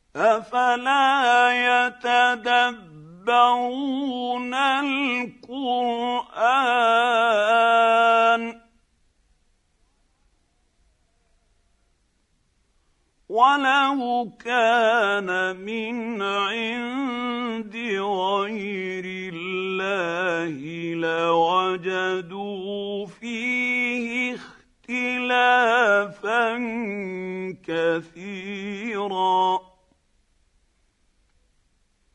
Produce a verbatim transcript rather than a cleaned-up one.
أفلا يتدبرون القرآن ولو كان من عند غير الله لوجدوا فيه اختلافا كثيرا